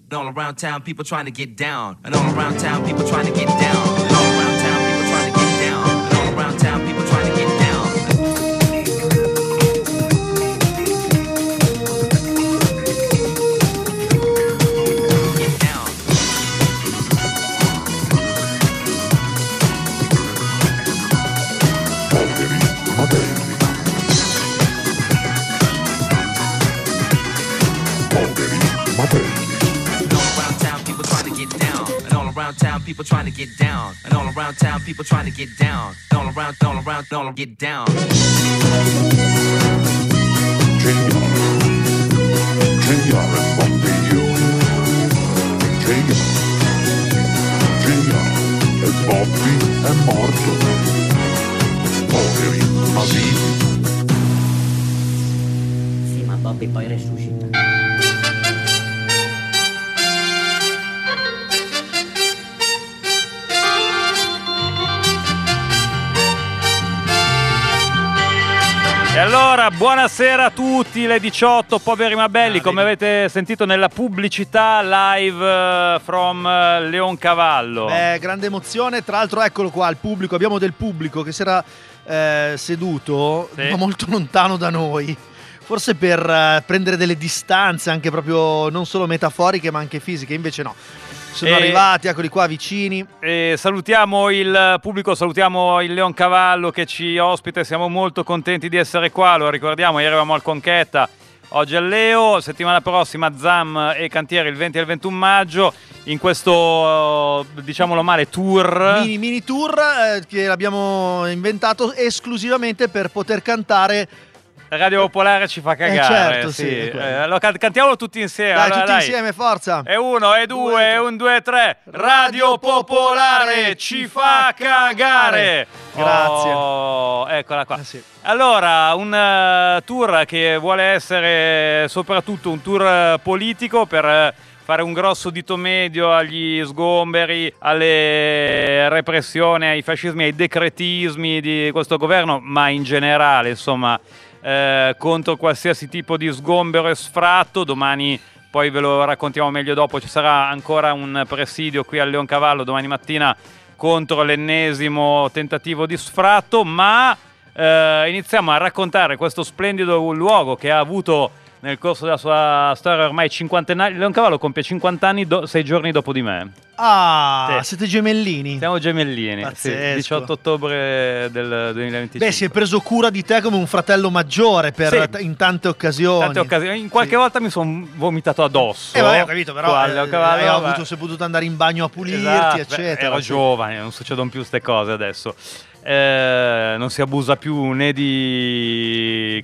And all around town, people trying to get down. And all around town, people trying to get down. And all around town, people trying to get down. And all around town, people trying to get down. Get down. Poveri ma belli. Poveri ma belli. And all around town, people trying to get down. And all around town, people trying to get down. And all around, get down. JR e Bobby. JR e Bobby è morto. Poveri ma vivi. Sì, ma Bobby poi resuscita. E allora, buonasera a tutti, le 18, poveri ma belli, come avete sentito nella pubblicità live from Leoncavallo. Grande emozione, tra l'altro eccolo qua, il pubblico, abbiamo del pubblico che si era seduto Sì. ma molto lontano da noi, forse per prendere delle distanze anche proprio non solo metaforiche ma anche fisiche, invece no. Sono arrivati, eccoli qua vicini. Salutiamo il pubblico, salutiamo il Leoncavallo che ci ospita, siamo molto contenti di essere qua, lo ricordiamo, ieri eravamo al Conchetta, oggi al Leo, settimana prossima Zam e Cantieri il 20 e il 21 maggio, in questo, diciamolo male, tour. Mini tour che abbiamo inventato esclusivamente per poter cantare. Radio Popolare ci fa cagare, certo, sì, allora cantiamolo tutti insieme. Dai, allora, tutti dai. insieme, forza. E uno, e due, e un, due, tre. Radio Popolare ci fa cagare. Grazie. Oh, eccola qua. Sì. Allora, un tour che vuole essere soprattutto un tour politico per fare un grosso dito medio agli sgomberi, alle repressioni, ai fascismi, ai decretismi di questo governo, ma in generale, insomma, contro qualsiasi tipo di sgombero e sfratto. Domani poi ve lo raccontiamo meglio dopo, ci sarà ancora un presidio qui al Leoncavallo domani mattina contro l'ennesimo tentativo di sfratto, ma iniziamo a raccontare questo splendido luogo che ha avuto nel corso della sua storia ormai cinquantennale. Leoncavallo compie 50 anni 6 giorni dopo di me. Ah, Sì. siete gemellini. Siamo gemellini, sì, Pazzesco. 18 ottobre del 2025. Beh, si è preso cura di te come un fratello maggiore Sì. in tante occasioni. Tante occasioni. In qualche volta mi sono vomitato addosso. Vabbè, ho capito, però Qua al Leoncavallo, sei potuto andare in bagno a pulirti, esatto, eccetera. ero giovane, non succedono più queste cose adesso. Non si abusa più né di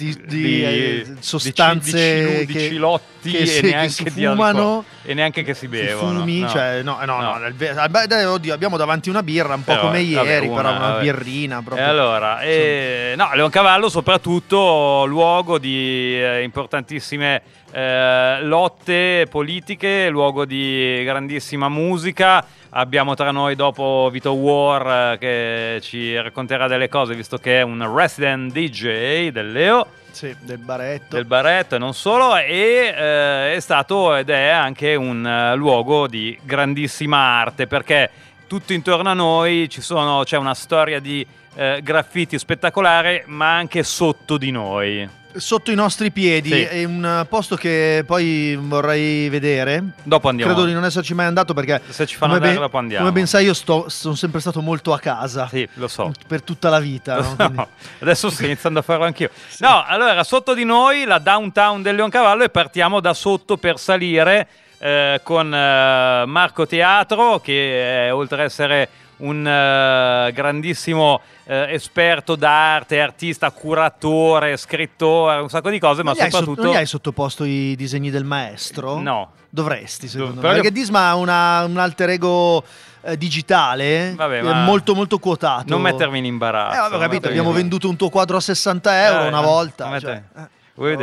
sostanze di cilotti che e si neanche di fumano, alcol, e neanche che si bevono. fumi, no. cioè no. Oddio, abbiamo davanti una birra, un po' Però, come ieri, vabbè, però una vabbè. birrina E proprio. allora, no, Leoncavallo soprattutto luogo di importantissime lotte politiche, luogo di grandissima musica. Abbiamo tra noi dopo Vito War che ci racconterà delle cose, visto che è un resident DJ del Leo. Sì, del baretto. Del baretto e non solo, e è stato ed è anche un luogo di grandissima arte, perché tutto intorno a noi c'è una storia di graffiti spettacolare, ma anche sotto di noi. Sotto i nostri piedi, Sì. è un posto che poi vorrei vedere. Dopo andiamo. Credo di non esserci mai andato perché Se ci fanno andare, dopo andiamo. Come ben sai, io sono sempre stato molto a casa. Sì, lo so. Per tutta la vita. No? Quindi- No, adesso sto iniziando a farlo anch'io. No, allora, sotto di noi la downtown del Leoncavallo, e partiamo da sotto per salire con Marco Teatro, che oltre ad essere un grandissimo esperto d'arte, artista, curatore, scrittore, un sacco di cose, ma soprattutto... Non gli hai sottoposto i disegni del maestro? No. Dovresti, secondo Però me. io- Perché Disma ha un alter ego digitale, Vabbè, ma molto molto quotato. non mettermi in imbarazzo. Vabbè, ho capito, non mettermi abbiamo in- venduto un tuo quadro a 60 euro una volta. come cioè, te. Vuoi vedere?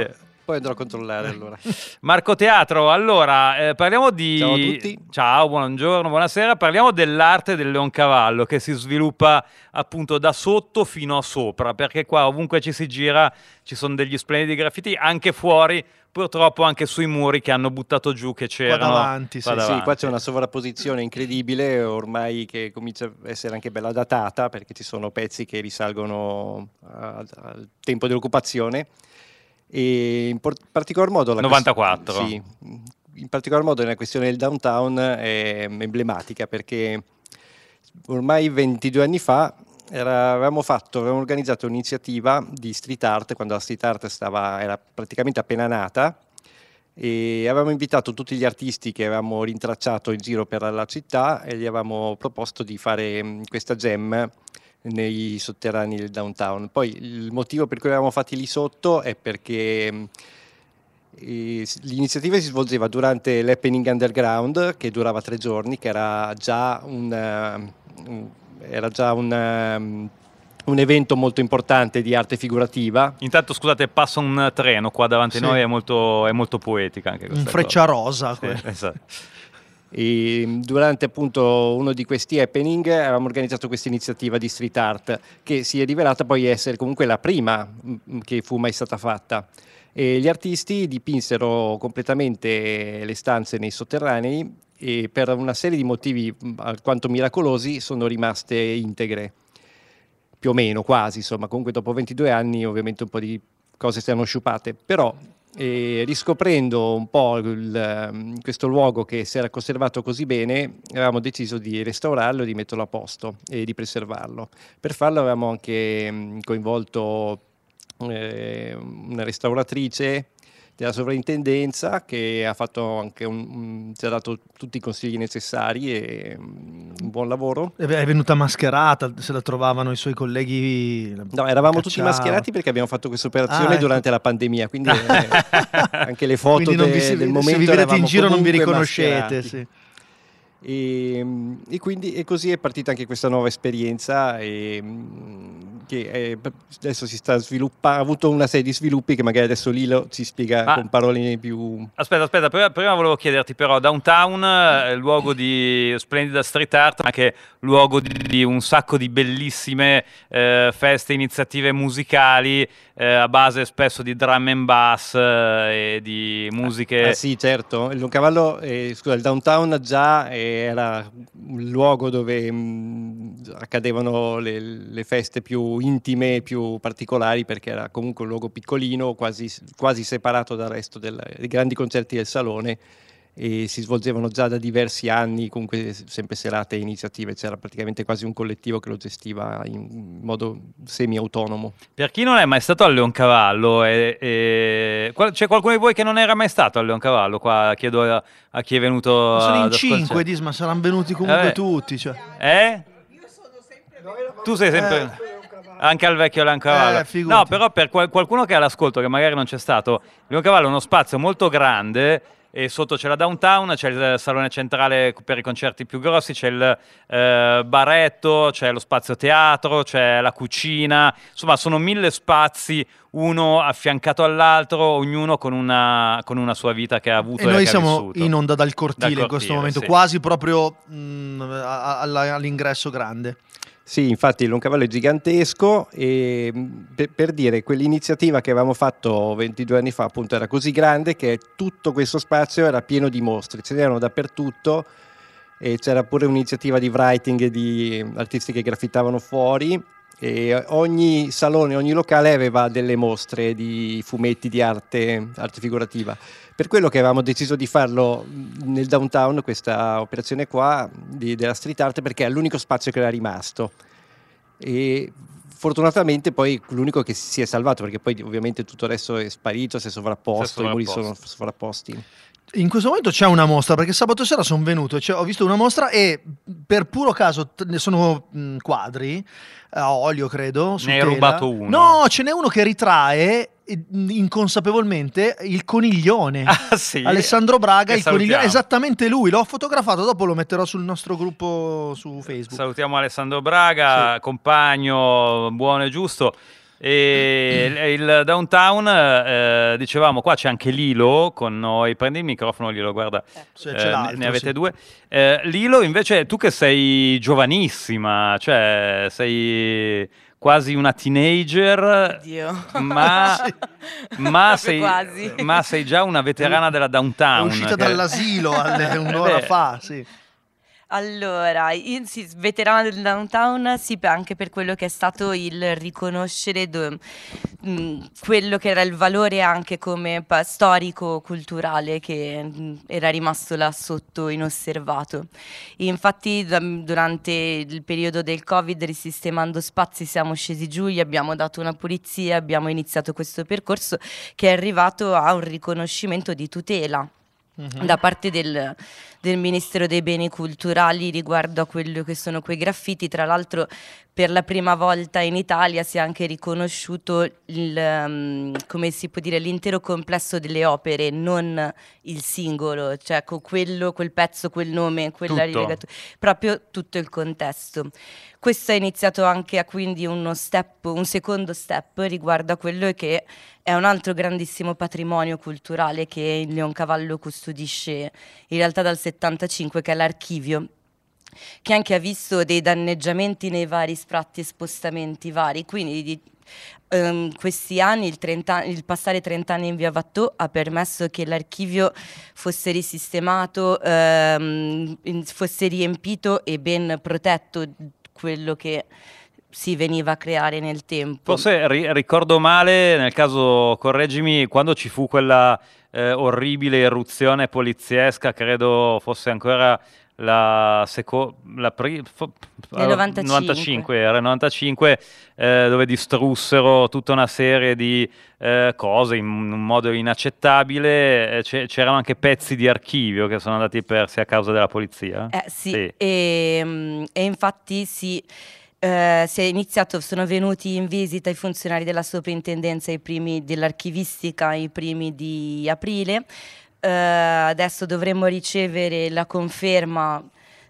poi andrò a controllare allora. Marco Teatro, allora parliamo di... Ciao a tutti. Ciao, buongiorno, buonasera. Parliamo dell'arte del Leoncavallo che si sviluppa appunto da sotto fino a sopra, perché qua ovunque ci si gira ci sono degli splendidi graffiti, anche fuori, purtroppo anche sui muri che hanno buttato giù, che c'erano. davanti, sì. Sì, qua c'è una sovrapposizione incredibile, ormai che comincia a essere anche bella datata, perché ci sono pezzi che risalgono al tempo dell'occupazione. E in particolar modo 94. Sì, in particolar modo la questione del downtown è emblematica, perché ormai 22 anni fa avevamo organizzato un'iniziativa di street art quando la street art era praticamente appena nata, e avevamo invitato tutti gli artisti che avevamo rintracciato in giro per la città e gli avevamo proposto di fare questa jam nei sotterranei del downtown. Poi il motivo per cui l'avevamo fatti lì sotto è perché l'iniziativa si svolgeva durante l'Happening Underground, che durava 3 giorni, che era già un evento molto importante di arte figurativa. Intanto scusate, passa un treno qua davanti a Sì. noi, è molto poetica anche questa Un freccia rosa. cosa. Sì, esatto. E durante appunto uno di questi happening avevamo organizzato questa iniziativa di street art, che si è rivelata poi essere comunque la prima che fu mai stata fatta. E gli artisti dipinsero completamente le stanze nei sotterranei e per una serie di motivi alquanto miracolosi sono rimaste integre, più o meno, quasi, insomma. Comunque dopo 22 anni ovviamente un po' di cose si erano sciupate, però riscoprendo un po' questo luogo che si era conservato così bene, avevamo deciso di restaurarlo, di metterlo a posto e di preservarlo. Per farlo avevamo anche coinvolto una restauratrice della sovrintendenza, che ha fatto anche ci ha dato tutti i consigli necessari e un buon lavoro. È venuta mascherata, se la trovavano i suoi colleghi. No, eravamo tutti cacciava. mascherati perché abbiamo fatto questa operazione ecco. durante la pandemia, quindi anche le foto Quindi non del momento se vi vedete eravamo in giro non vi comunque riconoscete. mascherati. Sì. E così è partita anche questa nuova esperienza che adesso si sta sviluppando, ha avuto una serie di sviluppi che magari adesso Lilo ci spiega con parole più... Aspetta, prima volevo chiederti però, Downtown è luogo di splendida street art, ma anche luogo di un sacco di bellissime feste, iniziative musicali a base spesso di drum and bass e di musiche... sì, certo, il Leoncavallo, il Downtown già era un luogo dove accadevano le feste più intime, più particolari, perché era comunque un luogo piccolino, quasi separato dal resto dei grandi concerti del Salone, e si svolgevano già da diversi anni, comunque sempre serate e iniziative. C'era praticamente quasi un collettivo che lo gestiva in modo semi-autonomo. Per chi non è mai stato al Leoncavallo, c'è qualcuno di voi che non era mai stato al Leoncavallo? Qua chiedo a chi è venuto. Ma sono in ad ascoltare. 5, Disma, saranno venuti comunque tutti. Cioè. Tu sei sempre... Anche al vecchio Leoncavallo. No, però per qualcuno che è all'ascolto, che magari non c'è stato, il Leoncavallo è uno spazio molto grande, e sotto c'è la downtown, c'è il salone centrale per i concerti più grossi, c'è il baretto, c'è lo spazio teatro, c'è la cucina, insomma sono 1000 spazi, uno affiancato all'altro, ognuno con una sua vita che ha avuto e noi che siamo ha vissuto. in onda dal cortile in questo momento, sì. quasi proprio all'ingresso grande. Sì, infatti il Leoncavallo è gigantesco, e per dire, quell'iniziativa che avevamo fatto 22 anni fa appunto era così grande che tutto questo spazio era pieno di mostre, ce n'erano dappertutto, e c'era pure un'iniziativa di writing di artisti che graffitavano fuori, e ogni salone, ogni locale aveva delle mostre di fumetti, di arte figurativa. Per quello che avevamo deciso di farlo nel downtown, questa operazione qua della street art, perché è l'unico spazio che era rimasto, e fortunatamente poi l'unico che si è salvato, perché poi ovviamente tutto il resto è sparito, si è sovrapposto, i muri sono sovrapposti. In questo momento c'è una mostra, perché sabato sera sono venuto, ho visto una mostra e per puro caso ne sono quadri a olio, credo. Ne hai rubato uno? No, ce n'è uno che ritrae inconsapevolmente il coniglione. Ah, sì? Alessandro Braga, Che il coniglione, salutiamo. esattamente lui. L'ho fotografato, dopo lo metterò sul nostro gruppo su Facebook. Salutiamo Alessandro Braga, Sì. compagno buono e giusto. E il downtown, dicevamo, qua c'è anche Lilo con noi. Prendi il microfono, Lilo, guarda, Se c'è l'altro, ne avete sì. due. Lilo, invece, tu che sei giovanissima, cioè sei quasi una teenager, Oddio. ma, Proprio quasi. ma sei già una veterana della È downtown. uscita che- dall'asilo un'ora fa, sì. Allora, io sì, veterana del downtown, sì, anche per quello che è stato il riconoscere quello che era il valore anche come storico-culturale che era rimasto là sotto inosservato. Infatti durante il periodo del Covid, risistemando spazi, siamo scesi giù, gli abbiamo dato una pulizia, abbiamo iniziato questo percorso che è arrivato a un riconoscimento di tutela da parte del Ministero dei Beni Culturali riguardo a quello che sono quei graffiti. Tra l'altro per la prima volta in Italia si è anche riconosciuto come si può dire, l'intero complesso delle opere, non il singolo, cioè quel pezzo, quel nome, quella Tutto. rilegatura, proprio tutto il contesto. Questo è iniziato anche a quindi un secondo step riguardo a quello che è un altro grandissimo patrimonio culturale che il Leoncavallo custodisce in realtà dal 75, che è l'archivio, che anche ha visto dei danneggiamenti nei vari sfratti e spostamenti vari. Quindi questi anni, il passare 30 anni in via Vattò ha permesso che l'archivio fosse risistemato, fosse riempito e ben protetto quello che si veniva a creare nel tempo. Forse ricordo male, nel caso correggimi, quando ci fu quella orribile eruzione poliziesca, credo fosse ancora la Nel 95. Era il 95, dove distrussero tutta una serie di cose in un modo inaccettabile. C'erano anche pezzi di archivio che sono andati persi a causa della polizia. Sì. Sì. E infatti sì. Si è iniziato, sono venuti in visita i funzionari della soprintendenza, dell'archivistica, i primi di aprile. Adesso dovremmo ricevere la conferma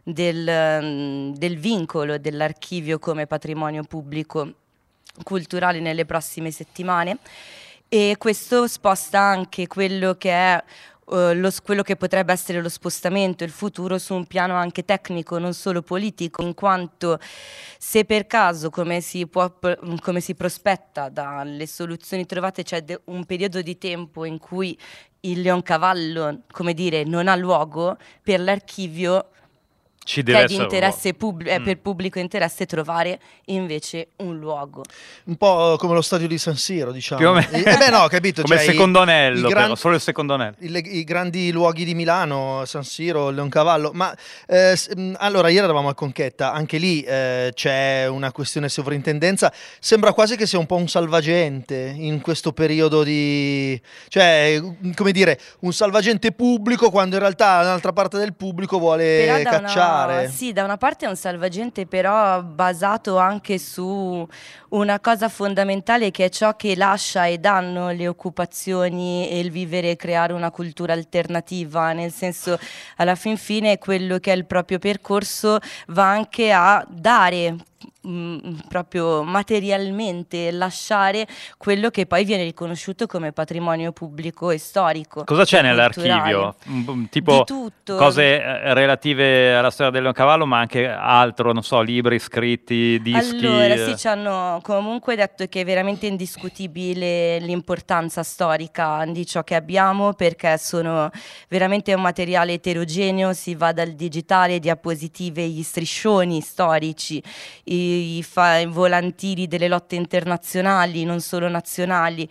del vincolo dell'archivio come patrimonio pubblico culturale nelle prossime settimane, e questo sposta anche quello che è quello che potrebbe essere lo spostamento, il futuro, su un piano anche tecnico, non solo politico, in quanto se per caso, come si prospetta dalle soluzioni trovate, c'è un periodo di tempo in cui il Leoncavallo, come dire, non ha luogo, per l'archivio Ci che deve è di essere un interesse luogo. per pubblico interesse, trovare invece un luogo. Un po' come lo stadio di San Siro, diciamo. Più o meno. Beh, no, capito. Come cioè, il secondo anello, i gran- però, solo il secondo anello. I grandi luoghi di Milano, San Siro, Leoncavallo. Ma allora, ieri eravamo a Conchetta, anche lì c'è una questione sovrintendenza. Sembra quasi che sia un po' un salvagente in questo periodo di... Cioè, come dire, un salvagente pubblico quando in realtà un'altra parte del pubblico vuole cacciare. Sì, da una parte è un salvagente, però basato anche su una cosa fondamentale, che è ciò che lascia e danno le occupazioni e il vivere e creare una cultura alternativa, nel senso, alla fin fine quello che è il proprio percorso va anche a dare proprio materialmente, lasciare quello che poi viene riconosciuto come patrimonio pubblico e storico. Cosa c'è e nell'archivio? culturale. Tipo Di tutto. cose relative alla storia del Leoncavallo, ma anche altro, non so, libri, scritti, dischi. Allora, sì, ci hanno comunque detto che è veramente indiscutibile l'importanza storica di ciò che abbiamo, perché sono veramente un materiale eterogeneo, si va dal digitale, diapositive, gli striscioni storici, i volantini delle lotte internazionali, non solo nazionali,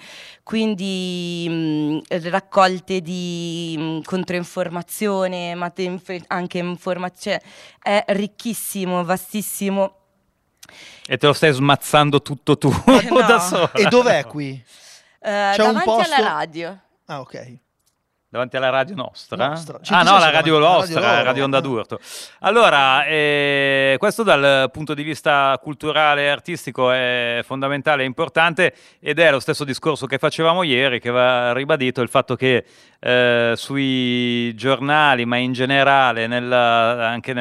quindi raccolte di controinformazione, anche informazione, è ricchissimo, vastissimo. E te lo stai smazzando tutto tu No. da sola. E dov'è qui? C'è un Davanti posto... alla radio. Ah, ok. Davanti alla radio nostra? Nostra. Ah no, la radio davanti alla vostra, radio Radio loro. Onda d'Urto. Allora, questo dal punto di vista culturale e artistico è fondamentale e importante, ed è lo stesso discorso che facevamo ieri, che va ribadito, il fatto che sui giornali, ma in generale anche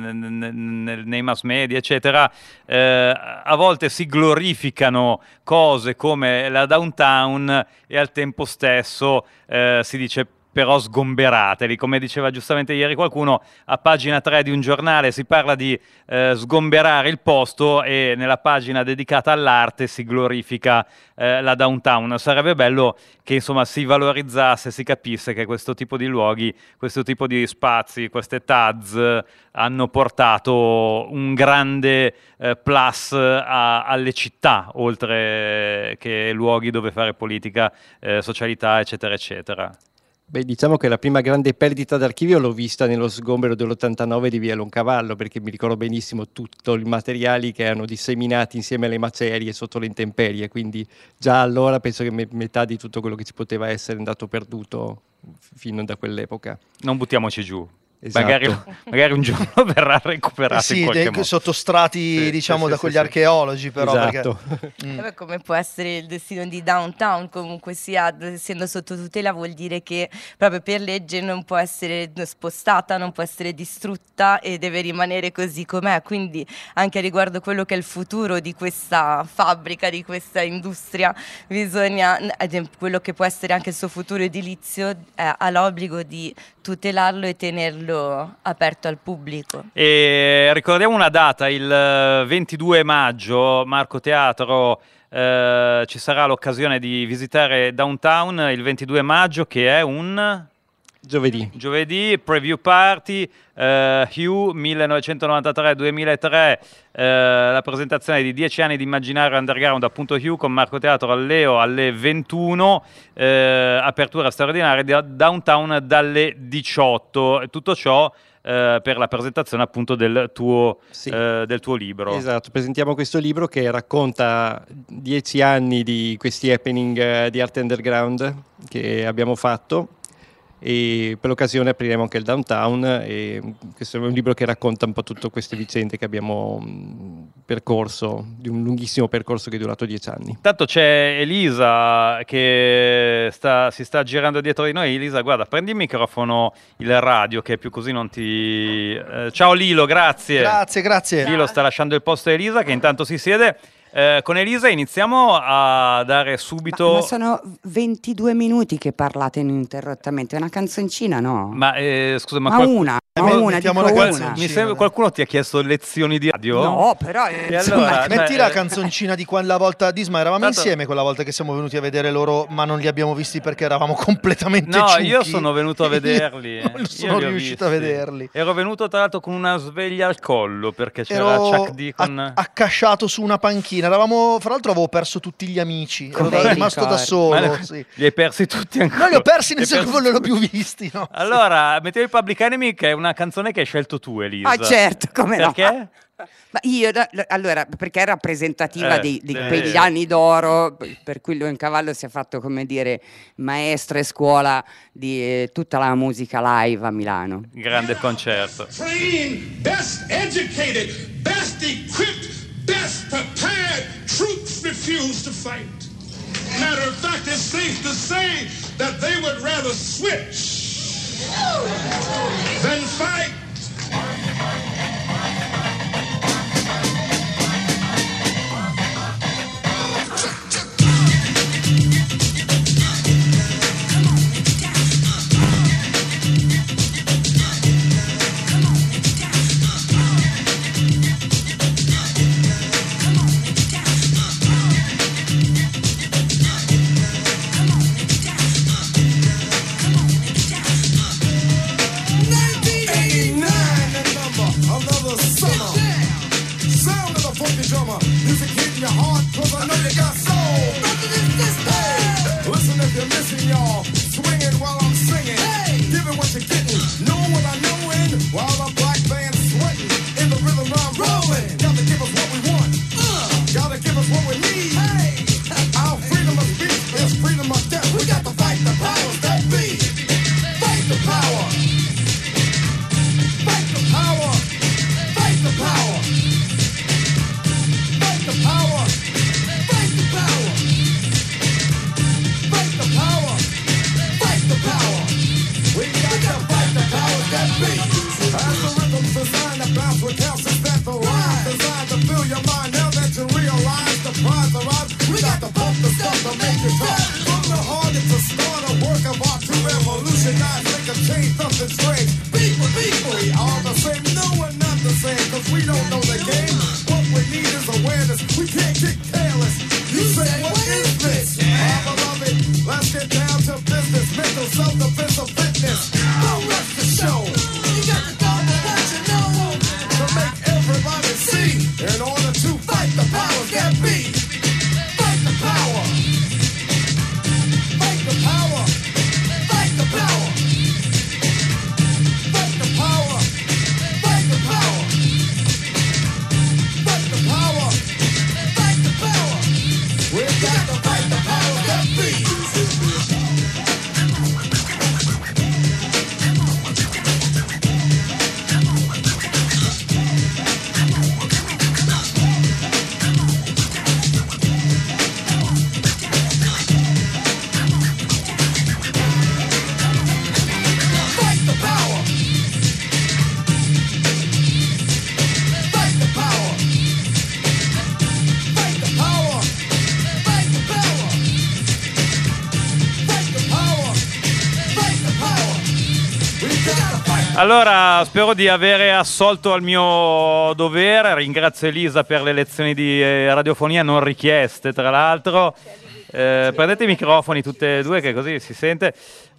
nei mass media, eccetera, a volte si glorificano cose come la downtown e al tempo stesso si dice però sgomberateli. Come diceva giustamente ieri qualcuno, a pagina 3 di un giornale si parla di sgomberare il posto e nella pagina dedicata all'arte si glorifica la downtown. Sarebbe bello che insomma si valorizzasse, si capisse che questo tipo di luoghi, questo tipo di spazi, queste TADS hanno portato un grande plus alle città, oltre che luoghi dove fare politica, socialità, eccetera, eccetera. Beh, diciamo che la prima grande perdita d'archivio l'ho vista nello sgombero dell'89 di Via Loncavallo, perché mi ricordo benissimo tutti i materiali che erano disseminati insieme alle macerie sotto le intemperie, quindi già allora penso che metà di tutto quello che ci poteva essere è andato perduto fino da quell'epoca. Non buttiamoci giù. Esatto. Magari un giorno verrà recuperato in qualche modo. Sottostrati da quegli archeologi, però. Esatto. Perché, come può essere il destino di downtown, comunque sia, essendo sotto tutela, vuol dire che proprio per legge non può essere spostata, non può essere distrutta e deve rimanere così com'è. Quindi anche riguardo quello che è il futuro di questa fabbrica, di questa industria, bisogna, quello che può essere anche il suo futuro edilizio, ha l'obbligo di tutelarlo e tenerlo aperto al pubblico. E ricordiamo una data, il 22 maggio, Marco Teatro, ci sarà l'occasione di visitare Downtown il 22 maggio, che è un... Giovedì, preview party, Hue 1993-2003, la presentazione di 10 anni di immaginario underground, appunto Hue, con Marco Teatro al Leo alle 21, apertura straordinaria di Downtown dalle 18. Tutto ciò per la presentazione appunto del tuo libro. Esatto, presentiamo questo libro che racconta 10 anni di questi happening di arte underground che abbiamo fatto, e per l'occasione apriremo anche il Downtown, e questo è un libro che racconta un po' tutte queste vicende che abbiamo percorso, di un lunghissimo percorso che è durato 10 anni. Tanto c'è Elisa che si sta girando dietro di noi. Elisa, guarda, prendi il microfono, il radio, che più così non ti... Ciao Lilo, grazie. Grazie. Lilo sta lasciando il posto a Elisa, che intanto si siede. Con Elisa iniziamo a dare subito... Ma sono 22 minuti che parlate ininterrottamente, una canzoncina, no? Ma scusa, ma una. Mi sembra qualcuno ti ha chiesto lezioni di radio? No, però... allora, metti la canzoncina di quella volta, Disma, eravamo insieme quella volta che siamo venuti a vedere loro, ma non li abbiamo visti perché eravamo completamente ciucchi. Io sono venuto a vederli. Non sono riuscito a vederli. Ero venuto tra l'altro con una sveglia al collo, perché c'era Chuck D con... accasciato su una panchina. Eravamo, fra l'altro avevo perso tutti gli amici, ero rimasto da solo. Sì. Li hai persi tutti ancora? Non li ho persi, nel senso che non li ho più visti. No? Allora, mettiamo il Public Enemy, che è una canzone che hai scelto tu, Elisa. Ah, certo, come no. Perché? Ma io, allora, perché è rappresentativa di quegli anni d'oro, per cui Loncavallo si è fatto, come dire, maestro e scuola di tutta la musica live a Milano. Grande concerto. Trained, best educated, best equipped, best prepared troops refuse to fight. Matter of fact, it's safe to say that they would rather switch than fight. strange. People, we all the same. No, we're not the same, cause we don't know the game. What we need is awareness. We can't get careless. You say, what is this? I love it. Let's get down to business. Mental self-defense of fitness. Don't rush the show. You got to go with what you know. To make everybody see. In order to fight the powers that be. Fight the power. Fight the power. Fight the power. Fight the power. Fight the power. Fight the power. Fight the power. We've got to fight the power that be. Fight the power. Fight the power. Fight the power. Fight the power. Fight the power. Fight the power. We got to fight. Allora, spero di avere assolto al mio dovere. Ringrazio Elisa per le lezioni di radiofonia non richieste, tra l'altro. Prendete i microfoni tutte e due, che così si sente.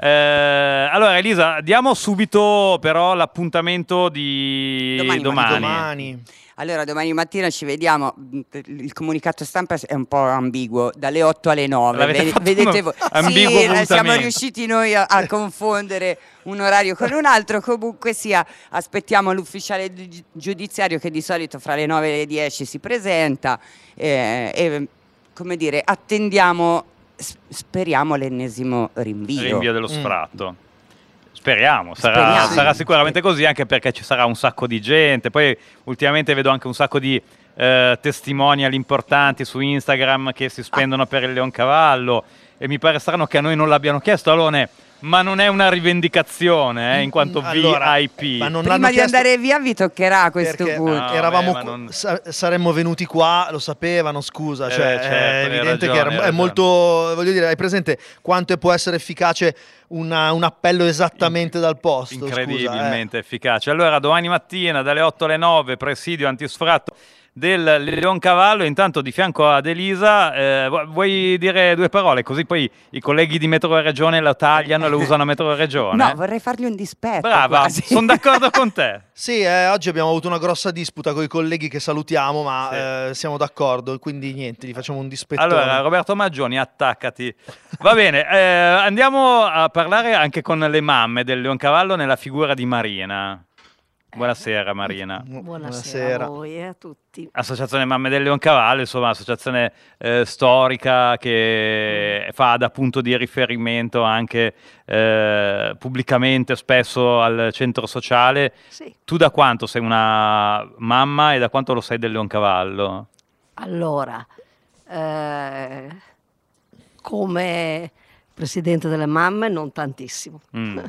Allora, Elisa, diamo subito però l'appuntamento di domani. Allora, domani mattina ci vediamo. Il comunicato stampa è un po' ambiguo, dalle 8 alle 9. L'avete fatto Vedete voi. ambiguo Sì, siamo volutamente. riusciti noi a confondere un orario con un altro. Comunque sia, aspettiamo l'ufficiale giudiziario che di solito fra le 9 e le 10 si presenta e come dire, attendiamo, speriamo l'ennesimo rinvio. Dello sfratto. Speriamo, Speriamo. sarà sicuramente così, anche perché ci sarà un sacco di gente. Poi ultimamente vedo anche un sacco di testimonial importanti su Instagram che si spendono per il Leoncavallo, e mi pare strano che a noi non l'abbiano chiesto, Alone, ma non è una rivendicazione in quanto VIP. Ma non Prima l'hanno di chiesto andare via vi toccherà a questo perché punto. eravamo ma non- saremmo venuti qua, lo sapevano, scusa, cioè certo, è hai evidente ragione, che hai è ragione. molto, voglio dire, hai presente quanto può essere efficace un appello esattamente dal posto, Incredibilmente efficace. Allora, domani mattina dalle 8 alle 9, presidio antisfratto del Leoncavallo. Intanto di fianco ad Elisa, vuoi dire due parole, così poi i colleghi di Metro Regione lo tagliano e lo usano a Metro Regione? No, vorrei fargli un dispetto. Brava, quasi. sono d'accordo con te. Sì, oggi abbiamo avuto una grossa disputa con i colleghi che salutiamo, ma siamo d'accordo, quindi niente, gli facciamo un dispettone. Allora, Roberto Maggioni, attaccati. Va bene, andiamo a parlare anche con le mamme del Leoncavallo nella figura di Marina. Buonasera Marina. Buonasera a voi e a tutti. Associazione Mamme del Leoncavallo, insomma, associazione storica che fa da punto di riferimento anche pubblicamente spesso al centro sociale. Sì. Tu da quanto sei una mamma e da quanto lo sei del Leoncavallo? Allora, come presidente delle mamme non tantissimo.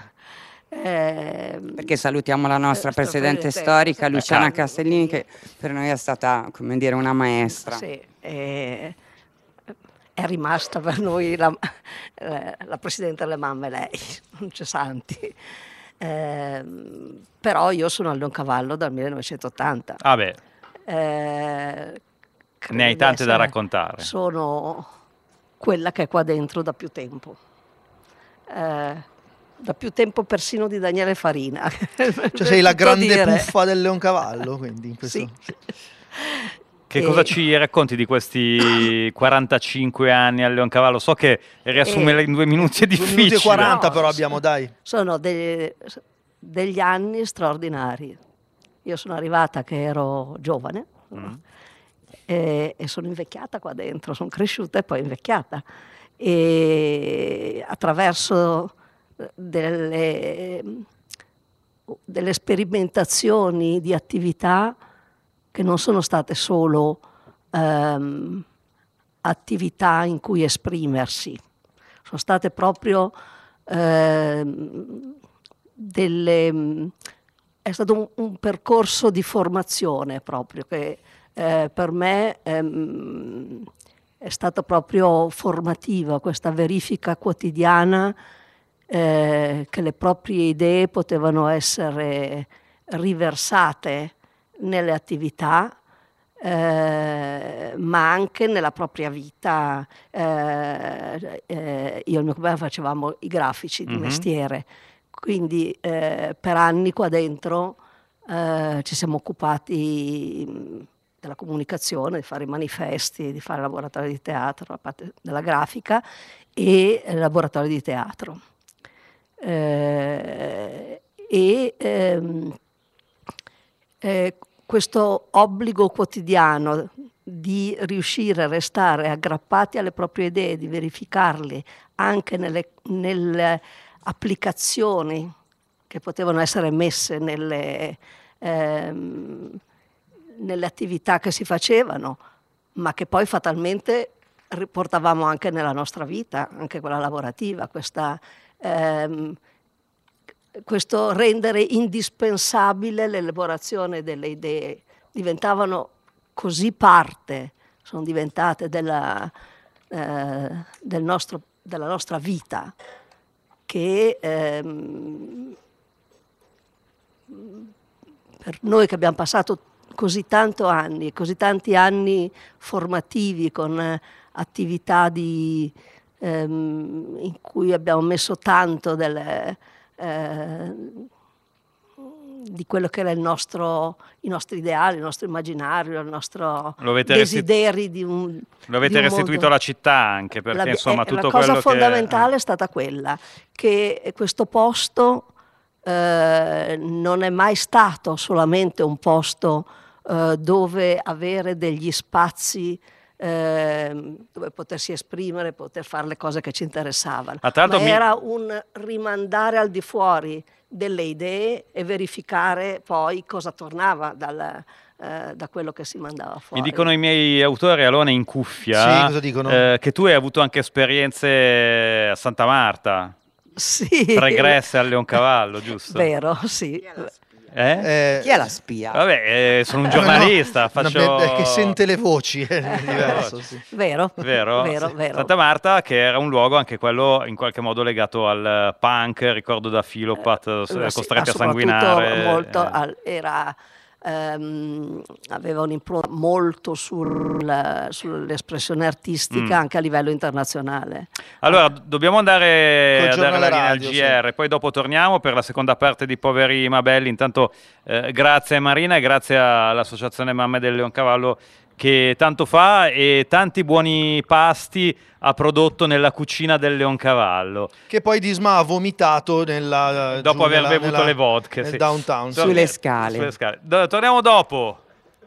Perché salutiamo la nostra presidente presidente, storica sì. Luciana Castellini, che per noi è stata, come dire, una maestra. Sì, è rimasta per noi la presidente delle mamme, lei, non c'è santi. Però io sono al Leoncavallo dal 1980. Ah beh, ne hai tante da raccontare. Sono quella che è qua dentro da più tempo. Da più tempo persino di Daniele Farina. Cioè sei la grande puffa del Leoncavallo, quindi in questo... Sì. Che cosa ci racconti di questi 45 anni al Leoncavallo? So che riassumerli in 2 minuti è 2 difficile. minuti e 40 No, però abbiamo, dai. Sono degli anni straordinari. Io sono arrivata che ero giovane e sono invecchiata qua dentro, sono cresciuta e poi invecchiata. E attraverso delle sperimentazioni di attività che non sono state solo attività in cui esprimersi, sono state proprio è stato un percorso di formazione proprio che per me è stata proprio formativa, questa verifica quotidiana che le proprie idee potevano essere riversate nelle attività, ma anche nella propria vita. Io e il mio compagno facevamo i grafici di mestiere, quindi per anni qua dentro ci siamo occupati della comunicazione, di fare i manifesti, di fare laboratori di teatro, la parte della grafica e laboratori di teatro. Questo obbligo quotidiano di riuscire a restare aggrappati alle proprie idee, di verificarli anche nelle applicazioni che potevano essere messe nelle attività che si facevano, ma che poi fatalmente riportavamo anche nella nostra vita, anche quella lavorativa, questo rendere indispensabile l'elaborazione delle idee. Diventavano così parte, sono diventate della nostra vita, che per noi che abbiamo passato così tanti anni formativi con attività in cui abbiamo messo tanto di quello che era i nostri ideali, il nostro immaginario, il nostro desideri di un Lo avete restituito alla città anche, perché insomma tutto la cosa quello fondamentale è stata quella, che questo posto non è mai stato solamente un posto dove avere degli spazi dove potersi esprimere, poter fare le cose che ci interessavano, ma era un rimandare al di fuori delle idee e verificare poi cosa tornava da quello che si mandava fuori. Mi dicono i miei autori, Alone, in cuffia, sì, cosa dicono? Che tu hai avuto anche esperienze a Santa Marta, sì, pregresse al Leoncavallo, giusto? Vero, sì. Chi è la spia? Vabbè, sono un giornalista, faccio... che sente le voci, è diverso. Sì. Vero. Santa Marta, che era un luogo anche quello in qualche modo legato al punk, ricordo da Filopat, costretti a sanguinare. Molto aveva un'impronta molto sull'espressione artistica anche a livello internazionale. Allora, dobbiamo andare a dare la linea al radio, GR, sì. poi dopo torniamo per la seconda parte di Poveri Mabelli. Intanto grazie a Marina e grazie all'Associazione Mamme del Leoncavallo che tanto fa e tanti buoni pasti ha prodotto nella cucina del Leoncavallo. Che poi Disma ha vomitato dopo aver bevuto le vodka, nel sì. downtown. Sulle scale. Torniamo dopo.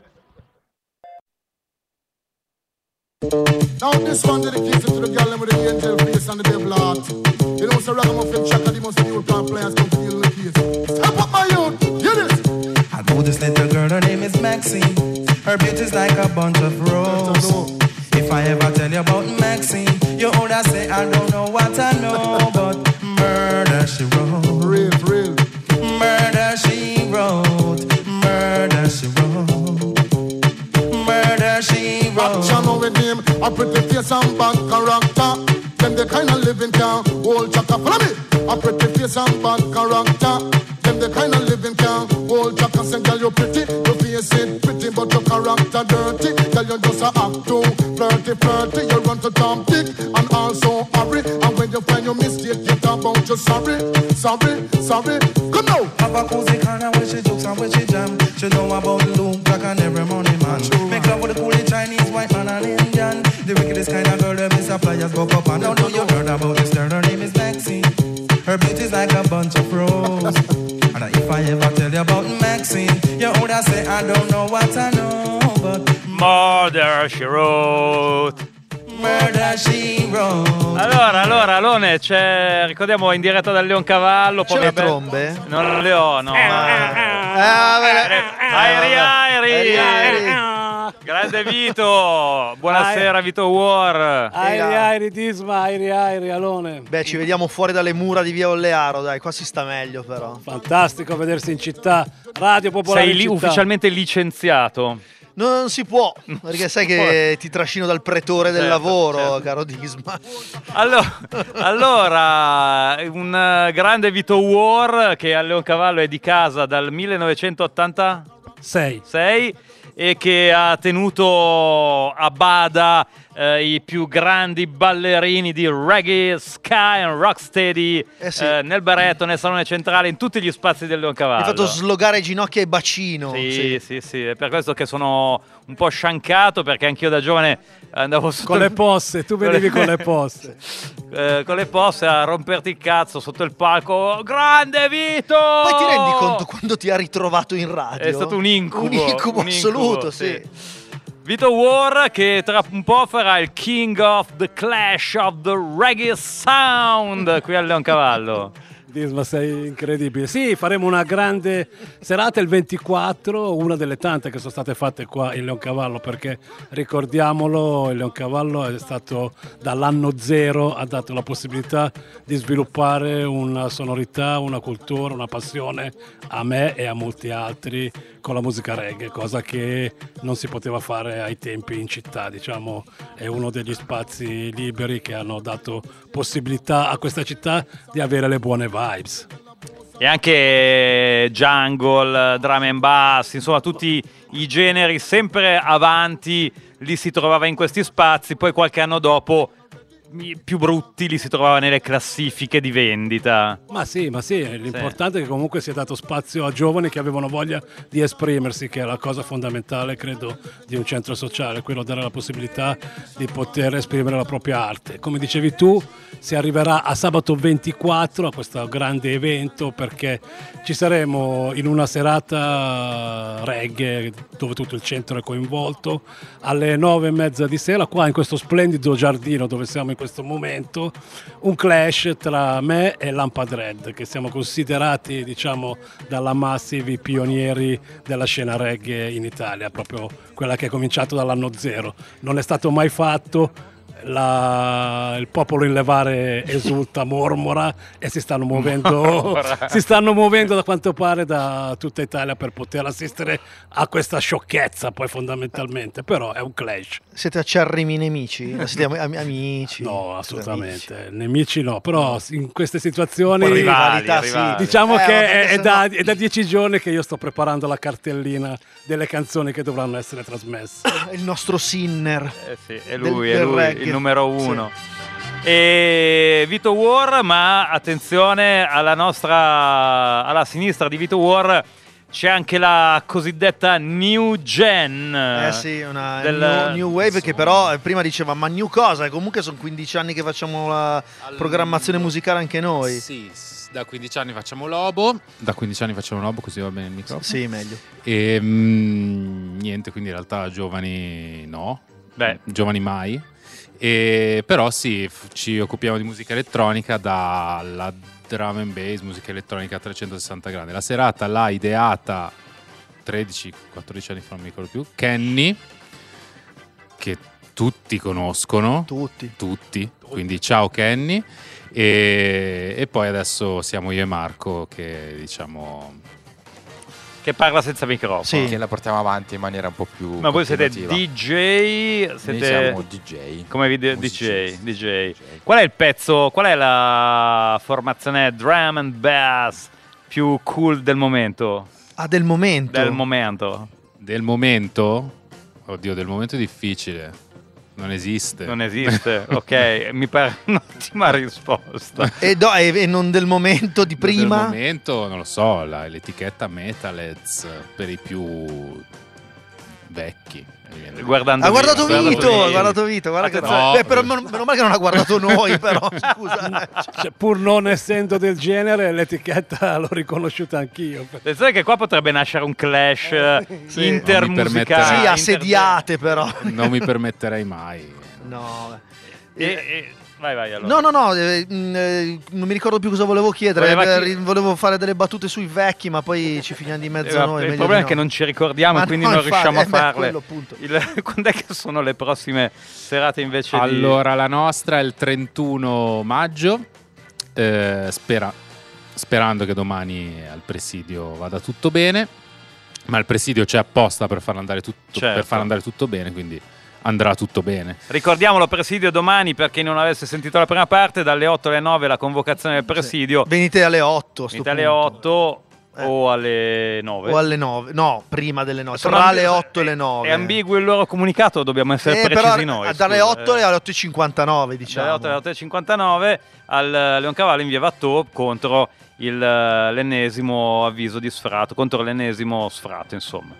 Now this one dedicated to the girl with the angel face and the devil heart. You know, so ragamuffin chaka, the most new plant players come feel the case. Step up my youth, hear this. I know this little girl, her name is Maxine. Her beauty's like a bunch of roses. If I ever tell you about Maxine, you would say I don't know what I know, but murder she wrote. Real. Murder she wrote. Murder she wrote. Murder she wrote. Action with him, a pretty face and bad character. Them the kind of living can hold chaka. Follow me. A pretty face and bad character. Them the kind of living can hold chaka. Say, girl, you pretty, your face it pretty, but your character dirty. Girl, you just a act too flirty. You run to Tom Dick and also hurry. And when you find your mistake, you talk about your sorry. Come now. Have a cozy corner where she jokes and where she jam. She know about Luke Black and every money man. Make love with the coolie Chinese, white man and Indian. The wickedest kind of girl that Miss Flyers go up and down. Know you heard about this girl, her name is Maxine. Her beauty's like a bunch of roses. And if I ever tell you about Maxine, you would say I don't know what I know, but Murder she wrote. Murder she wrote. Allora, Alone, ricordiamo in diretta dal Leoncavallo. C'è le trombe? Non le ho, no. Airi. Grande Vito, buonasera Vito War. Airi, Disma, Airi, Alone. Beh, ci vediamo fuori dalle mura di Via Ollearo, dai, qua si sta meglio però. Fantastico vedersi in città, Radio Popolare. Sei lì ufficialmente licenziato? Non si può, perché sai che ti trascino dal pretore del lavoro, caro Disma. Allora, un grande Vito War che a Leoncavallo è di casa dal 1986 e che ha tenuto a bada i più grandi ballerini di reggae, ska e rocksteady nel baretto, nel salone centrale, in tutti gli spazi del Leoncavallo. Mi ha fatto slogare ginocchia e bacino. Sì, è per questo che sono un po' sciancato, perché anch'io da giovane andavo sotto con le posse, tu venivi con le posse. Con le posse a romperti il cazzo sotto il palco. Grande Vito! Poi ti rendi conto quando ti ha ritrovato in radio? È stato un incubo. Un incubo assoluto, sì. Vito War che tra un po' farà il King of the Clash of the Reggae Sound qui al Leoncavallo. Disma, sei incredibile. Sì, faremo una grande serata il 24, una delle tante che sono state fatte qua in Leoncavallo, perché ricordiamolo, il Leoncavallo è stato dall'anno zero, ha dato la possibilità di sviluppare una sonorità, una cultura, una passione a me e a molti altri con la musica reggae, cosa che non si poteva fare ai tempi in città. Diciamo, è uno degli spazi liberi che hanno dato possibilità a questa città di avere le buone vibes. E anche jungle, drum and bass, insomma tutti i generi sempre avanti li si trovava in questi spazi. Poi qualche anno dopo più brutti li si trovava nelle classifiche di vendita. Ma sì, l'importante è che comunque sia dato spazio a giovani che avevano voglia di esprimersi, che è la cosa fondamentale, credo, di un centro sociale, quello dare la possibilità di poter esprimere la propria arte. Come dicevi tu, si arriverà a sabato 24 a questo grande evento, perché ci saremo in una serata reggae dove tutto il centro è coinvolto, alle 9:30 di sera qua in questo splendido giardino dove siamo in questo momento, un clash tra me e Lampad Red, che siamo considerati, diciamo, dalla Massive i pionieri della scena reggae in Italia, proprio quella che è cominciato dall'anno zero. Non è stato mai fatto. Il popolo in levare esulta, mormora, e si stanno muovendo da quanto pare da tutta Italia per poter assistere a questa sciocchezza, poi fondamentalmente, però è un clash. Siete acerrimi nemici? Siete amici? No, assolutamente, nemici no, però in queste situazioni rivali. Diciamo che è da 10 giorni che io sto preparando la cartellina delle canzoni che dovranno essere trasmesse. Il nostro Sinner. Sì, è lui, il numero uno. Sì. E Vito War, ma attenzione, alla sinistra di Vito War c'è anche la cosiddetta New Gen. Sì, una new Wave, che però prima diceva ma new cosa? Comunque sono 15 anni che facciamo la programmazione musicale anche noi. Sì, da 15 anni facciamo Lobo. Così va bene il microfono. Sì, meglio. E niente, quindi in realtà giovani no. Giovani mai. Però sì, ci occupiamo di musica elettronica, dalla drum and bass, musica elettronica a 360 gradi. La serata l'ha ideata 13-14 anni fa, non mi ricordo più, Kenny, che tutti conoscono. Tutti. Quindi ciao Kenny. E poi adesso siamo io e Marco che diciamo... Che parla senza microfono. Sì, che la portiamo avanti in maniera un po' più... Ma voi siete DJ? Noi siamo DJ. Come DJ. Qual è il pezzo, qual è la formazione drum and bass più cool del momento? Del momento? Del momento? Oddio, del momento è difficile. Non esiste, ok, mi pare un'ottima risposta. E non del momento di prima? Del momento, non lo so, l'etichetta Metalheads per i più vecchi. Ha guardato Vito, guarda che però meno male che non ha guardato noi, però scusa. Pur non essendo del genere, l'etichetta l'ho riconosciuta anch'io. Sai che qua potrebbe nascere un clash intermusicale. Sì, assediate però. Non mi permetterei mai. No. Vai allora. No, non mi ricordo più cosa volevo chiedere. Volevo fare delle battute sui vecchi, ma poi ci finiamo di mezzo noi. Il problema è che non ci ricordiamo, quindi non riusciamo a farle. Quando è che sono le prossime serate invece? Allora, la nostra è il 31 maggio. Sperando che domani al presidio vada tutto bene. Ma il presidio c'è apposta per far andare tutto, Certo. per far andare tutto bene, quindi andrà tutto bene. Ricordiamolo, presidio domani, per chi non avesse sentito la prima parte, dalle 8 alle 9 la convocazione del presidio. Venite alle 8. Venite alle 8 o alle 9. O alle 9, no, prima delle 9, Sono tra le ambi- 8 e le 9. È ambiguo il loro comunicato, dobbiamo essere però precisi noi. dalle scusa. 8 alle 8:59, diciamo. Dalle 8 alle 8:59 al Leoncavallo in via Watteau contro l'ennesimo avviso di sfratto, contro l'ennesimo sfratto, insomma.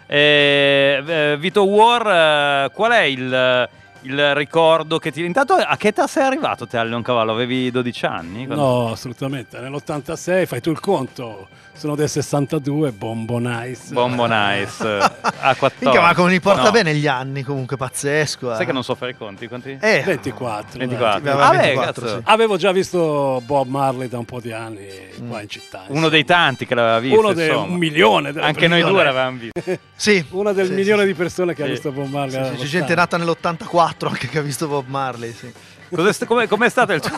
Vito War, qual è il ricordo che ti... Intanto a che età sei arrivato te al Leoncavallo? Avevi 12 anni? No, assolutamente. Nell'86 fai tu il conto. Sono del 62, Bombo Nice. Bombo Nice. A 14. Minchia, ma come li porta No. bene gli anni, comunque, pazzesco. Sai che non so fare i conti? Quanti? 24. 24. dai. Ah, beh, 24, cazzo. sì. Avevo già visto Bob Marley da un po' di anni qua in città. Uno dei tanti che l'aveva visto. Uno dei insomma. 1 milione. delle Anche noi persone. due l'avevamo visto. Sì. Una del Sì, milione sì, di persone che ha Sì. visto Bob Marley. Sì, allo c'è stadio. gente nata nell'84 anche che ha visto Bob Marley, sì. Com'è stato il tuo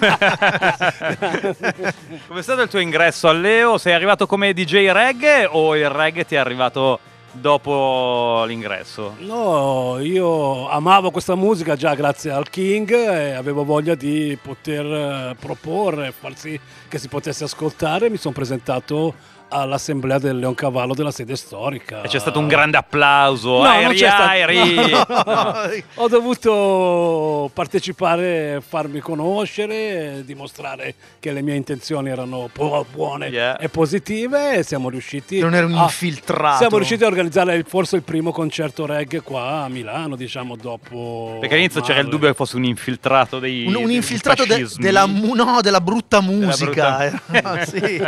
com'è stato il tuo ingresso al Leo? Sei arrivato come DJ reggae o il reggae ti è arrivato dopo l'ingresso? No, io amavo questa musica già grazie al King e avevo voglia di poter proporre, far sì che si potesse ascoltare. Mi sono presentato all'assemblea del Leoncavallo della sede storica. E c'è stato un grande applauso. No, non c'è stato- Airi. No. Ho dovuto partecipare, farmi conoscere, dimostrare che le mie intenzioni erano buone e positive e siamo riusciti Non ero un infiltrato. Siamo riusciti a organizzare forse il primo concerto reggae qua a Milano, diciamo, dopo Perché all'inizio c'era il dubbio che fosse un infiltrato dei Un dei infiltrato fascismi. della brutta musica. brutta- Sì.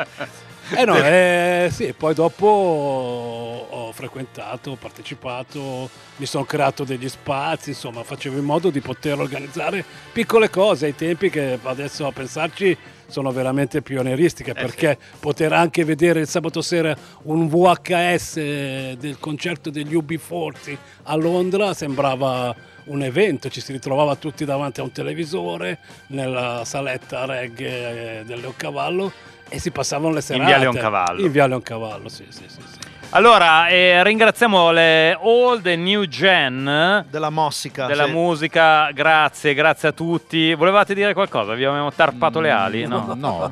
Sì, poi dopo ho frequentato, ho partecipato, mi sono creato degli spazi, insomma, facevo in modo di poter organizzare piccole cose ai tempi che adesso a pensarci sono veramente pionieristiche, perché poter anche vedere il sabato sera un VHS del concerto degli UB40 a Londra sembrava un evento, ci si ritrovava tutti davanti a un televisore nella saletta reggae del Leoncavallo e si passavano le serate. via Leoncavallo. In via Leoncavallo, sì. Allora, ringraziamo le old e new gen della Mossica, della sì. musica, grazie a tutti. Volevate dire qualcosa? Vi abbiamo tarpato le ali? No.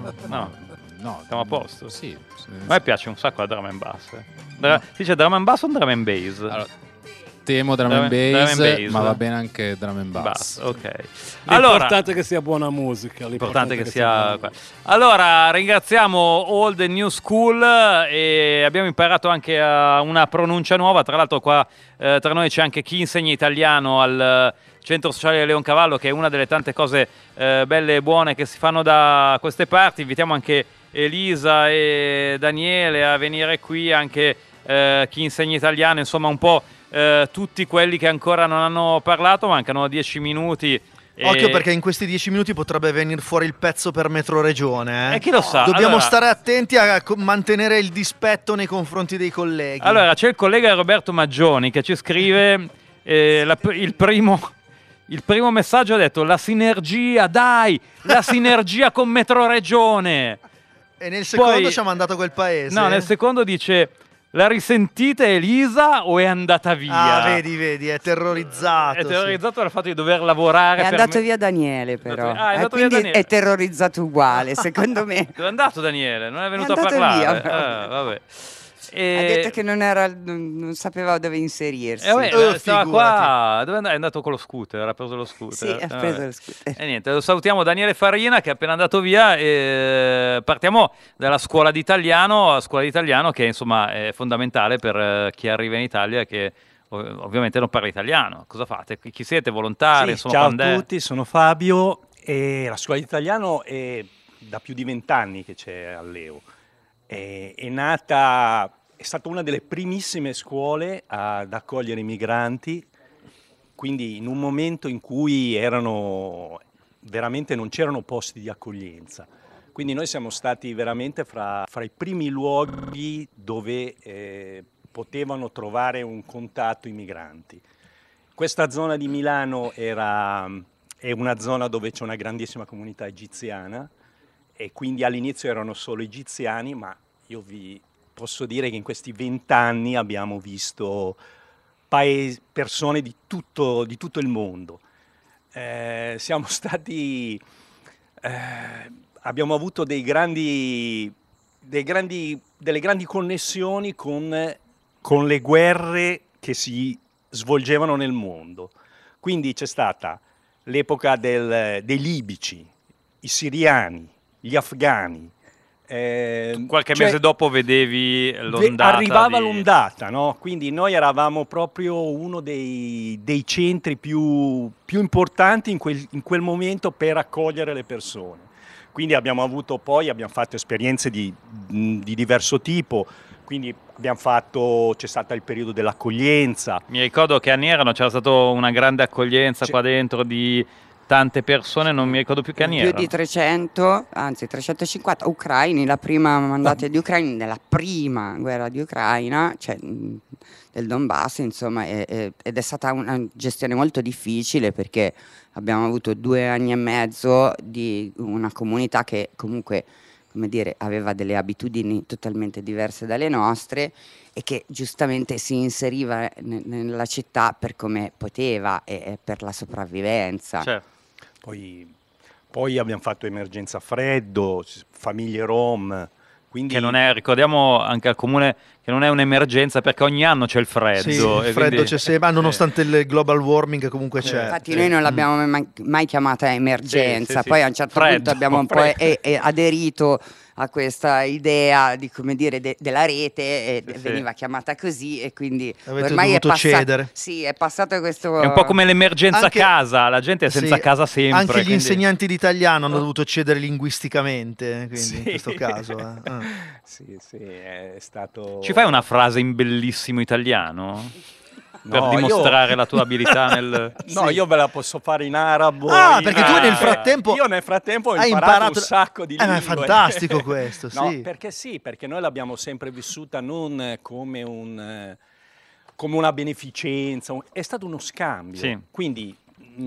Siamo a posto? Sì. A me piace un sacco la drum and bass. Si dice drum and bass o drum and bass? Temo drum and bass, ma va bene anche drum and bass. Ok. L'importante è che sia buona musica. L'importante è che sia... Allora, ringraziamo Old and New School e abbiamo imparato anche una pronuncia nuova. Tra l'altro qua tra noi c'è anche chi insegna italiano al Centro Sociale Leoncavallo, che è una delle tante cose belle e buone che si fanno da queste parti. Invitiamo anche Elisa e Daniele a venire qui, anche chi insegna italiano, insomma un po' tutti quelli che ancora non hanno parlato. Mancano 10 minuti. Occhio, perché in questi 10 minuti potrebbe venire fuori il pezzo per Metroregione. Chi lo sa? Dobbiamo Allora, stare attenti a mantenere il dispetto nei confronti dei colleghi. Allora, c'è il collega Roberto Maggioni che ci scrive il primo messaggio ha detto: la sinergia, dai, la sinergia con Metroregione. E nel secondo Poi- ci ha mandato quel paese. No, nel secondo dice: la risentite Elisa o è andata via? Ah, vedi, è terrorizzato. È terrorizzato dal fatto di dover lavorare. È per andato me- via Daniele, però. Ah, è andato via quindi Daniele. è terrorizzato uguale, secondo me. Dove è andato Daniele? Non è venuto a andato parlare. via. Vabbè. Ha detto che non sapeva dove inserirsi. Stava qua. Dove è andato con lo scooter? Ha preso lo scooter. Sì, ha preso lo scooter. E niente, lo salutiamo Daniele Farina che è appena andato via. E partiamo dalla scuola d'italiano, che insomma è fondamentale per chi arriva in Italia e che ovviamente non parla italiano. Cosa fate? Chi siete? Volontari? Sì, Insomma, ciao quando è? a tutti, sono Fabio e la scuola d'italiano è da più di 20 anni che c'è al Leo. È stata una delle primissime scuole ad accogliere i migranti, quindi in un momento in cui veramente non c'erano posti di accoglienza. Quindi noi siamo stati veramente fra i primi luoghi dove potevano trovare un contatto i migranti. Questa zona di Milano è una zona dove c'è una grandissima comunità egiziana e quindi all'inizio erano solo egiziani, ma io vi posso dire che in questi 20 anni abbiamo visto persone di tutto il mondo. Siamo stati, abbiamo avuto delle grandi connessioni con le guerre che si svolgevano nel mondo. Quindi c'è stata l'epoca dei libici, i siriani, gli afghani. Qualche mese dopo vedevi l'ondata. Arrivava l'ondata, no? Quindi noi eravamo proprio uno dei centri più importanti in quel momento per accogliere le persone. Quindi abbiamo fatto esperienze di diverso tipo. Quindi c'è stato il periodo dell'accoglienza. Mi ricordo che anni erano, c'era stata una grande accoglienza qua dentro di tante persone, non mi ricordo più che anni più erano. di 300, anzi 350 ucraini, la prima mandata di ucraini nella prima guerra di Ucraina, cioè del Donbass, insomma, ed è stata una gestione molto difficile perché abbiamo avuto 2 anni e mezzo di una comunità che comunque, come dire, aveva delle abitudini totalmente diverse dalle nostre e che giustamente si inseriva nella città per come poteva e per la sopravvivenza. Certo. Poi abbiamo fatto emergenza freddo, famiglie rom. Quindi... Che non è, ricordiamo anche al comune che non è un'emergenza perché ogni anno c'è il freddo. Sì, il freddo c'è sempre, nonostante il global warming comunque c'è. Infatti noi non l'abbiamo mai chiamata emergenza, Sì, poi a un certo punto abbiamo un po' aderito a questa idea di, come dire, della rete e veniva chiamata così e quindi avete ormai dovuto cedere. Sì, è passato questo... È un po' come l'emergenza casa, la gente è senza casa sempre. Anche gli quindi... insegnanti di italiano hanno dovuto cedere linguisticamente, quindi in questo caso. Sì, è stato... Ci fai una frase in bellissimo italiano? Per dimostrare la tua abilità nel... No, io ve la posso fare in arabo. Perché tu nel frattempo... Io nel frattempo ho imparato un sacco di lingue. Ma è fantastico questo, sì. No, perché noi l'abbiamo sempre vissuta non come una beneficenza, è stato uno scambio. Sì. Quindi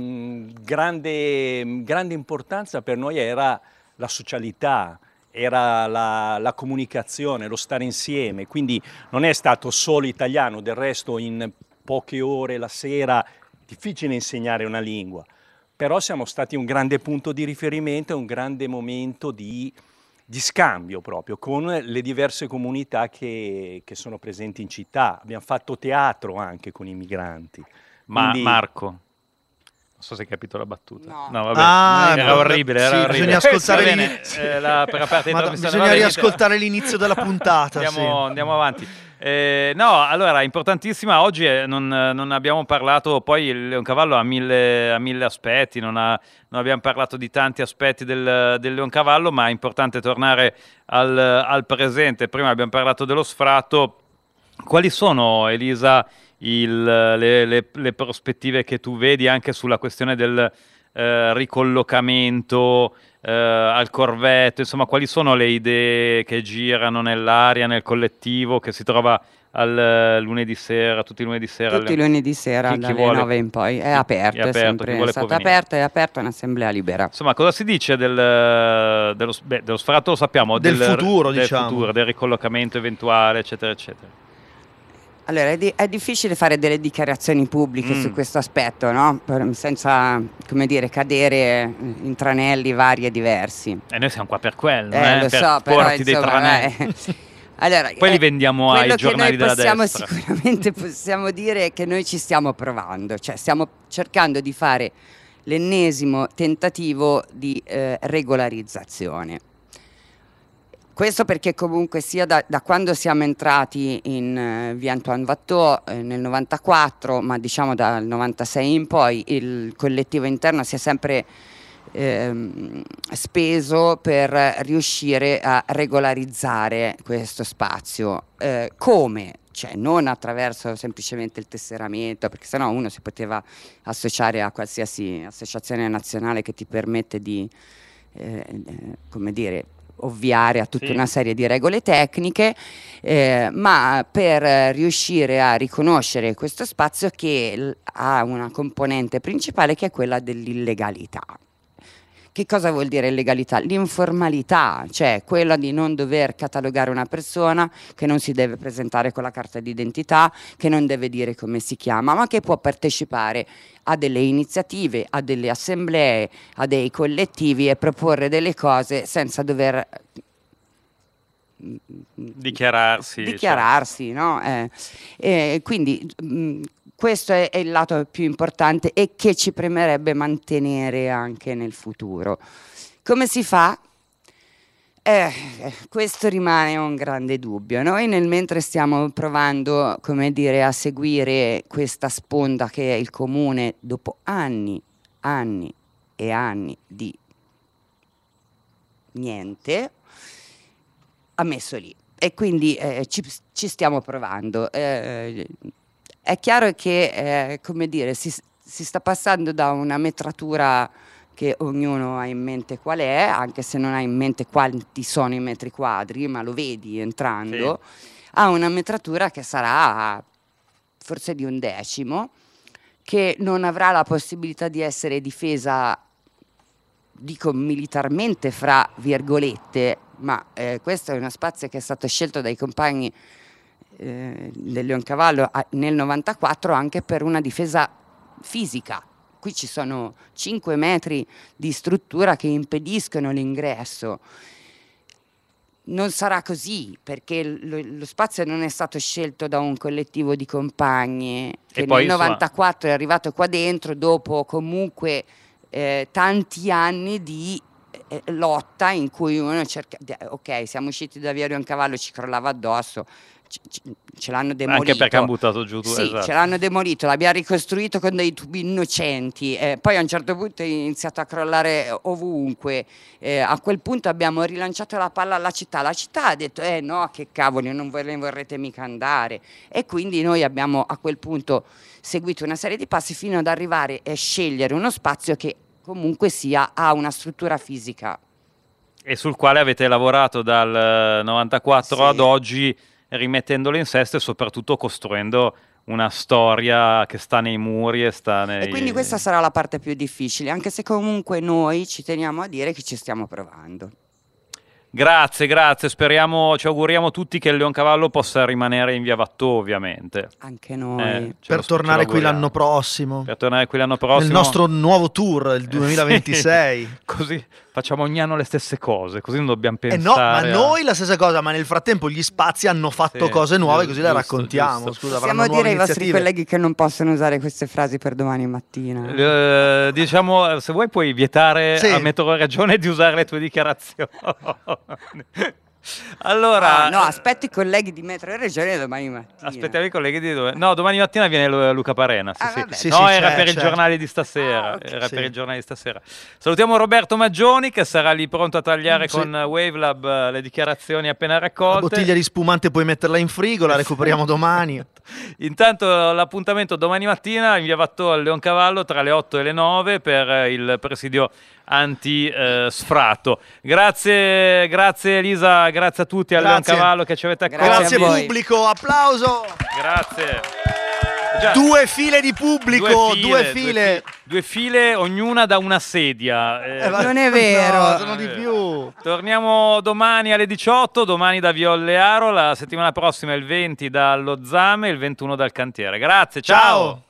grande importanza per noi era la socialità, era la comunicazione, lo stare insieme. Quindi non è stato solo italiano, del resto in poche ore la sera, difficile insegnare una lingua, però siamo stati un grande punto di riferimento e un grande momento di scambio proprio con le diverse comunità che sono presenti in città. Abbiamo fatto teatro anche con i migranti. Quindi... Marco, non so se hai capito la battuta. No, vabbè, era orribile. Sì, era bisogna orribile. ascoltare bisogna riascoltare l'inizio della puntata. Andiamo avanti. No, allora, importantissima oggi non abbiamo parlato, poi il Leoncavallo ha mille aspetti, non abbiamo parlato di tanti aspetti del Leoncavallo, ma è importante tornare al presente. Prima abbiamo parlato dello sfratto. Quali sono, Elisa, le prospettive che tu vedi anche sulla questione del ricollocamento al corvetto, insomma, quali sono le idee che girano nell'aria, nel collettivo, che si trova lunedì sera, tutti i lunedì sera? Tutti i lunedì sera, dalle 9 in poi, è aperto, è sempre stato aperto, è aperta un'assemblea libera. Insomma, cosa si dice dello sfratto, lo sappiamo, del futuro, del diciamo. futuro, del ricollocamento eventuale, eccetera, eccetera. Allora, è difficile fare delle dichiarazioni pubbliche su questo aspetto, no? Senza, come dire, cadere in tranelli vari e diversi. E noi siamo qua per quello, lo per so, però porti dei tranelli. Allora, poi li vendiamo ai giornali della destra. Sicuramente possiamo dire che noi ci stiamo provando, cioè stiamo cercando di fare l'ennesimo tentativo di regolarizzazione. Questo perché comunque sia da quando siamo entrati in via Antoine Watteau nel 94, ma diciamo dal 96 in poi, il collettivo interno si è sempre speso per riuscire a regolarizzare questo spazio. Come? Cioè non attraverso semplicemente il tesseramento, perché sennò uno si poteva associare a qualsiasi associazione nazionale che ti permette di, come dire, ovviare a tutta una serie di regole tecniche, ma per riuscire a riconoscere questo spazio che ha una componente principale che è quella dell'illegalità, Che cosa vuol dire illegalità? L'informalità, cioè quella di non dover catalogare una persona, che non si deve presentare con la carta d'identità, che non deve dire come si chiama, ma che può partecipare a delle iniziative, a delle assemblee, a dei collettivi e proporre delle cose senza dover dichiararsi, no? Quindi questo è il lato più importante e che ci premerebbe mantenere anche nel futuro. Come si fa? Questo rimane un grande dubbio. Noi mentre stiamo provando, come dire, a seguire questa sponda che è il comune, dopo anni e anni di niente, ha messo lì. E quindi ci stiamo provando. È chiaro che, come dire, si sta passando da una metratura che ognuno ha in mente qual è, anche se non ha in mente quanti sono i metri quadri, ma lo vedi entrando, a una metratura che sarà forse di 1/10, che non avrà la possibilità di essere difesa, dico militarmente fra virgolette, ma questo è uno spazio che è stato scelto dai compagni del Leoncavallo nel 94 anche per una difesa fisica. Qui ci sono 5 metri di struttura che impediscono l'ingresso. Non sarà così, perché lo spazio non è stato scelto da un collettivo di compagni che nel 94 è arrivato qua dentro dopo comunque tanti anni di lotta in cui uno cerca, ok, siamo usciti da via Leoncavallo, ci crollava addosso, ce l'hanno demolito. Anche perché hanno buttato giù sì, esatto. Ce l'hanno demolito, l'abbiamo ricostruito con dei tubi innocenti, poi a un certo punto è iniziato a crollare ovunque, a quel punto abbiamo rilanciato la palla alla città, la città ha detto no, che cavoli, non ve ne vorrete mica andare, e quindi noi abbiamo a quel punto seguito una serie di passi fino ad arrivare a scegliere uno spazio che comunque ha una struttura fisica. E sul quale avete lavorato dal 94 ad oggi, rimettendolo in sesto e soprattutto costruendo una storia che sta nei muri e sta nei... E quindi questa sarà la parte più difficile, anche se comunque noi ci teniamo a dire che ci stiamo provando. Grazie, speriamo, ci auguriamo tutti che il Leoncavallo possa rimanere in via Vattò, ovviamente. Anche noi. Per tornare qui l'anno prossimo. Per tornare qui l'anno prossimo. Nel nostro nuovo tour, il 2026. Così facciamo ogni anno le stesse cose, così non dobbiamo pensare. No, ma noi la stessa cosa, ma nel frattempo gli spazi hanno fatto cose nuove, così le raccontiamo. Giusto. Scusa, possiamo dire ai vostri colleghi che non possono usare queste frasi per domani mattina. Diciamo, se vuoi puoi vietare a Metro Regione di usare le tue dichiarazioni. Allora, no, aspetto i colleghi di Metro e Regione domani mattina. Aspettiamo i colleghi di dove? No, domani mattina viene Luca Parena. Sì, no, sì, era per il giornale di stasera. Per il giornale di stasera. Salutiamo Roberto Maggioni che sarà lì pronto a tagliare con Wavelab le dichiarazioni appena raccolte. La bottiglia di spumante puoi metterla in frigo, la recuperiamo domani. Intanto l'appuntamento domani mattina in via Vattò al Leoncavallo tra le 8 e le 9 per il presidio anti-sfratto. Grazie Elisa, grazie a tutti al Leoncavallo che ci avete accolto. Grazie pubblico, applauso. Grazie. Già. 2 file di pubblico, due file, ognuna da una sedia. Non è vero, no, sono di più. Torniamo domani alle 18, domani da Via Ollearo, la settimana prossima il 20 dallo Zame, il 21 dal Cantiere. Grazie, ciao.